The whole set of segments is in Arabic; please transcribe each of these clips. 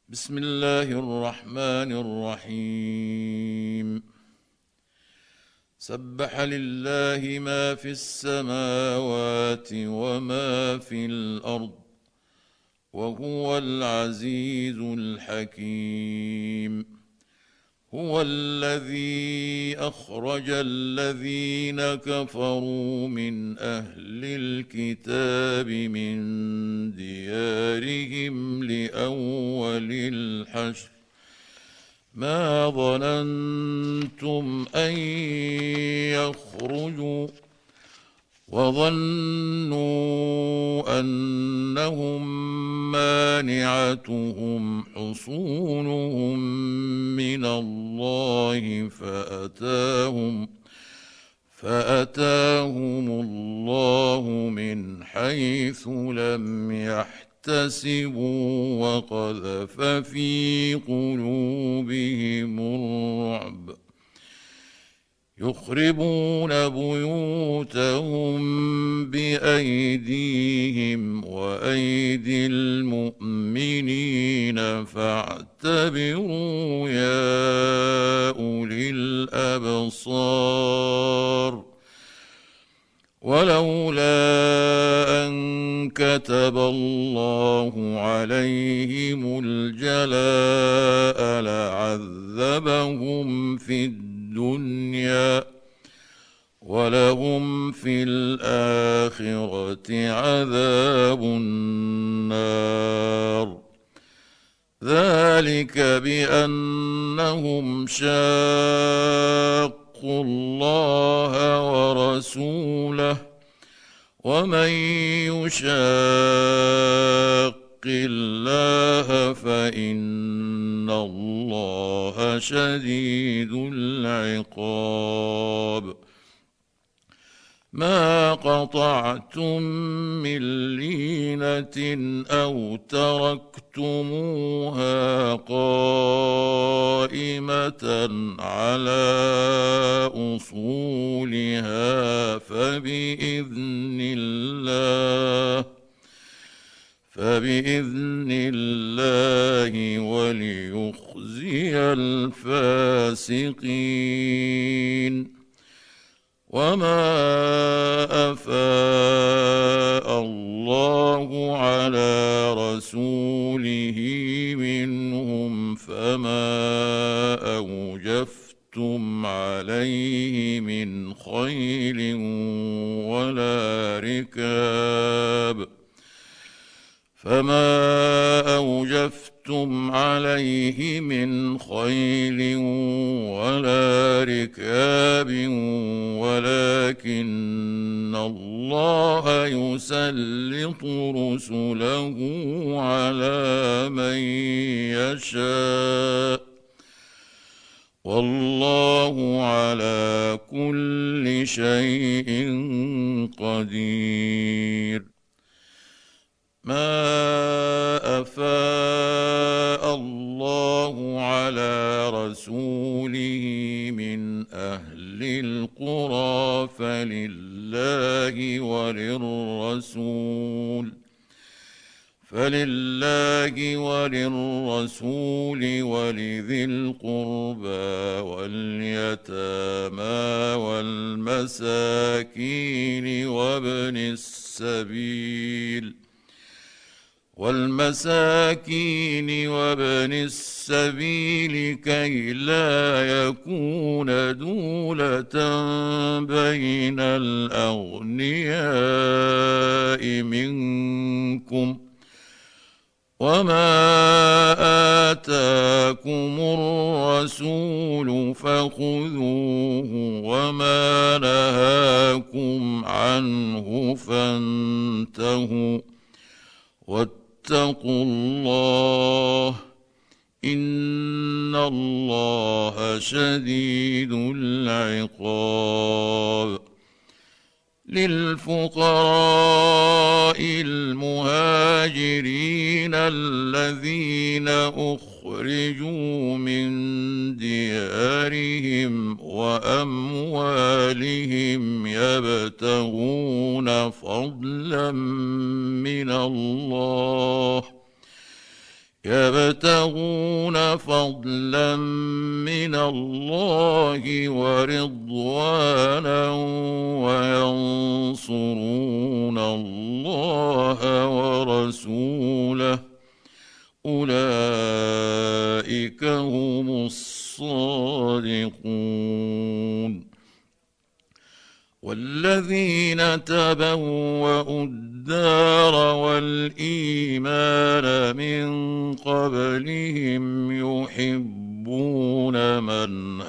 بسم الله الرحمن الرحيم. سبح لله ما في السماوات وما في الأرض وهو العزيز الحكيم. هو الذي أخرج الذين كفروا من أهل الكتاب من ديارهم لأول الحشر ما ظننتم أن يخرجوا وظنوا أنهم مانعتهم حصونهم من الله فأتاهم الله من حيث لم يحتسبوا وقذف في قلوبهم الرعب يخربون بيوتهم بأيديهم وأيدي المؤمنين فاعتبروا يا أولي الأبصار. ولولا أن كتب الله عليهم الجلاء لعذبهم في الدنيا ولهم في الآخرة عذاب النار. ذلك بأنهم شاقوا الله ورسوله ومن يشاق الله فإن الله شديد العقاب. ما قطعتم من لينة أو تركتموها قائمة على أصولها فبإذن الله وليخزي الفاسقين. وما أفاء الله على رسوله منهم فما أوجفتم عليه من خيل ولا ركاب ولكن الله يسلط رسله على من يشاء والله على كل شيء قدير. ما أفاء الله على رسوله من أهل القرى فلله وللرسول ولذي القربى واليتامى والمساكين وابن السبيل كي لا يكون دولة بين الأغنياء منكم. وما آتاكم الرسول فخذوه وما نهاكم عنه فانتهوا واتقوا الله إن الله شديد العقاب. للفقراء المهاجرين الذين أخرجوا من ديارهم وأموالهم يبتغون فضلا من الله يبتغون فضلا من الله ورضوانا وينصرون الله ورسوله أولئك هم الصادقون. والذين تبوأوا الدار والإيمان من قبلهم يحبون من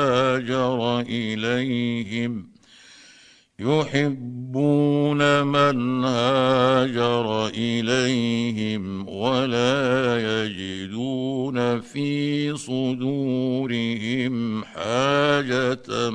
هاجر إليهم ولا يجدون في صدورهم حاجة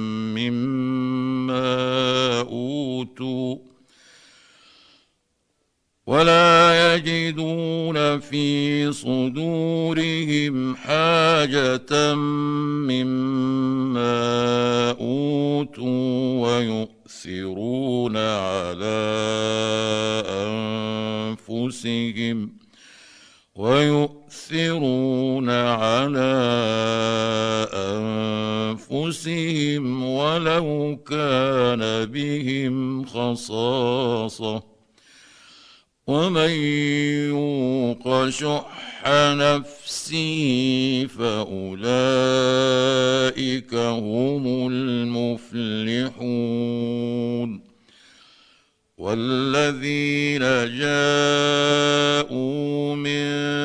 مما أوتوا ويؤثرون على أنفسهم ولو كان بهم خصاصة ومن يوق شح نفسه فأولئك هم المفلحون. والذين جاءوا من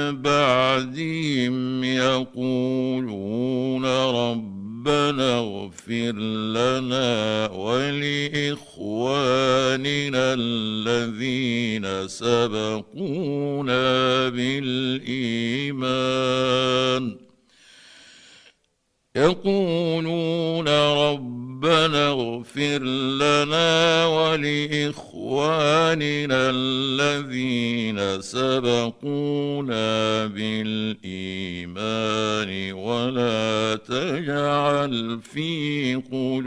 بعدهم يقولون ربنا اغفر لنا ولإخواننا الذين سبقونا بالإيمان ولا تجعل في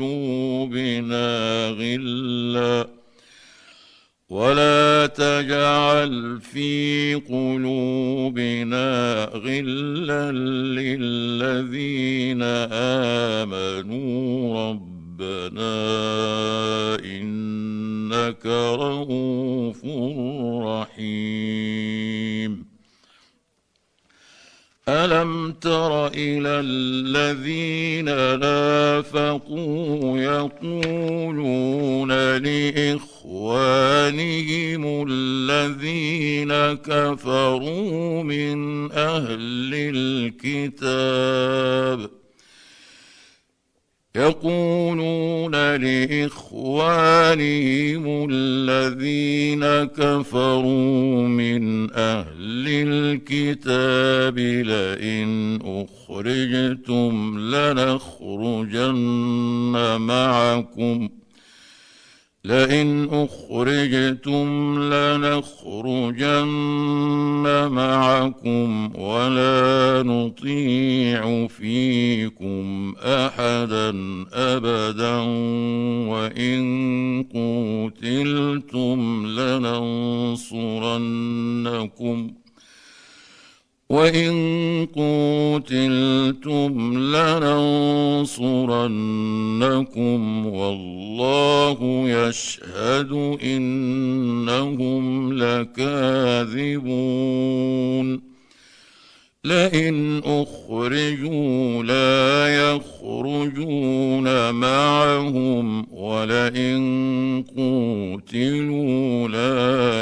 قلوبنا غلا للذين آمنوا ربنا إنك رؤوف رحيم. ألم تر إلى الذين نافقوا يقولون لإخوانهم الذين كفروا من أهل الكتاب لئن أخرجتم لنخرجن معكم ولا نطيع فيكم أحدا أبدا وإن قوتلتم لننصرنكم والله يشهد إنهم لكاذبون. لئن أخرجوا لا يخرجون معهم ولئن قوتلوا لا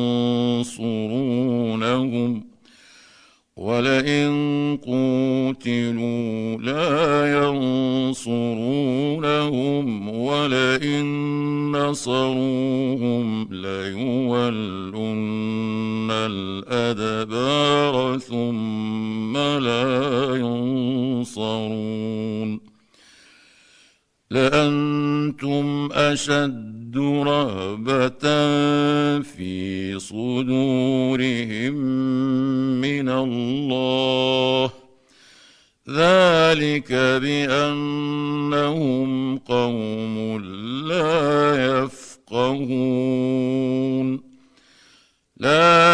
ينصرونهم ولئن نصروهم ليولن الأدبار ثم لا ينصرون. لأنتم أشد رهبة في صدورهم من الله ذلك بأنهم قوم لا يفقهون. لا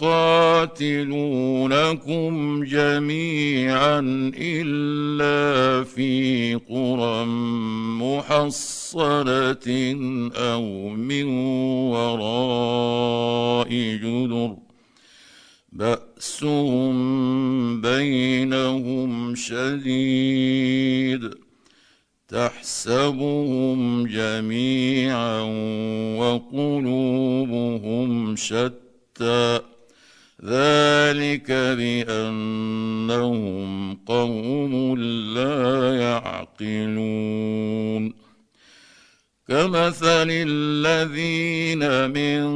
يقاتلونكم جميعا إلا في قرى محصنة أو من وراء جدر بأسهم بينهم شديد تحسبهم جميعا وقلوبهم شتى ذلك بأنهم قوم لا يعقلون كمثل الذين من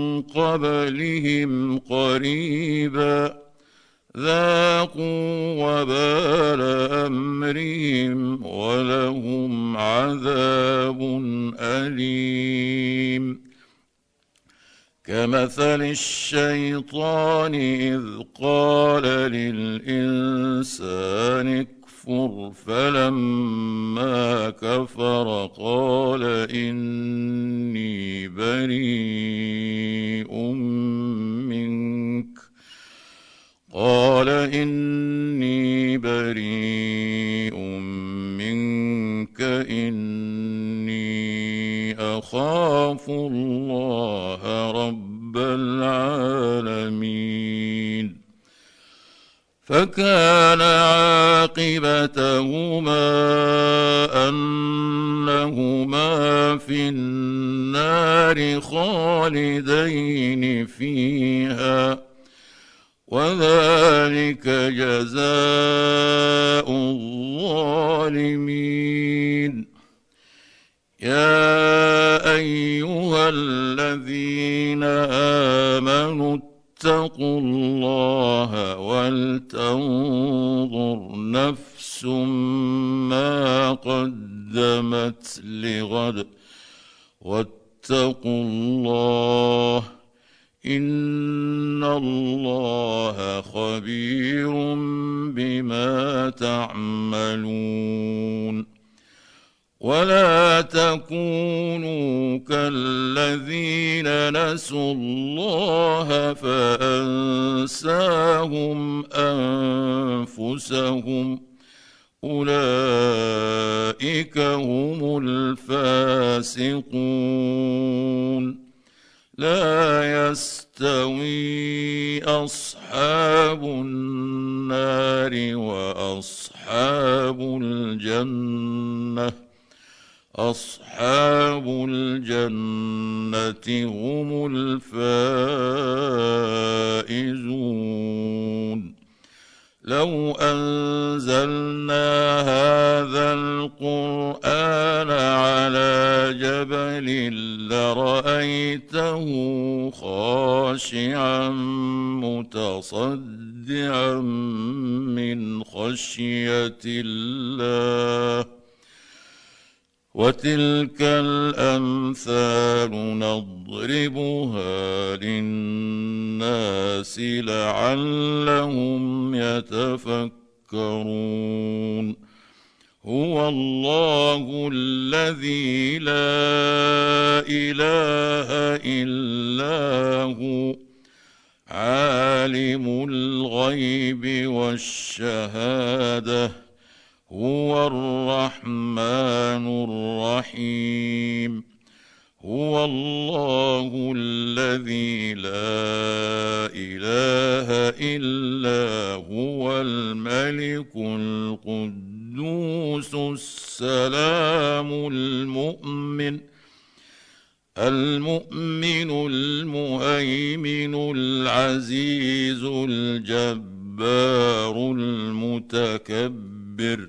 قبلهم قريبا ذاقوا وبال أمرهم ولهم عذاب أليم كمثل الشيطان إذ قال للإنسان اكفر فلما كفر قال إني بريء منك إني أخاف الله رب العالمين فكان عاقبتهما أنهما في النار خالدين فيها وذلك جزاء الظالمين يا أيها الذين آمنوا اتقوا الله ولتنظر نفس ما قدمت لغد واتقوا الله إن الله خبير بما تعملون ولا تكونوا كالذين نسوا الله فأنساهم أنفسهم أولئك هم الفاسقون لا يستوي أصحاب النار وأصحاب الجنة أصحاب الجنة هم الفائزون لو أنزلنا هذا القرآن على جبل لرأيته خاشعا متصدعا من خشية الله وتلك الأمثال نضربها للناس لعلهم يتفكرون هو الله الذي لا إله إلا هو عالم الغيب والشهادة هو الرحمن الرحيم هو الله الذي لا إله إلا هو الملك القدوس السلام المؤمن المهيمن العزيز الجبار المتكبر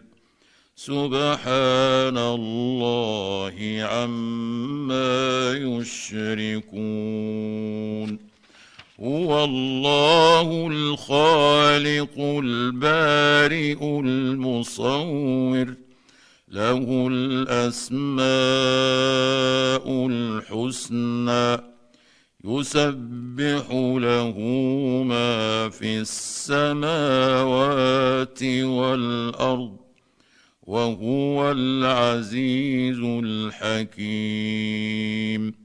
سبحان الله عما يشركون هو الله الخالق البارئ المصور له الأسماء الحسنى يسبح له ما في السماوات والأرض وهو العزيز الحكيم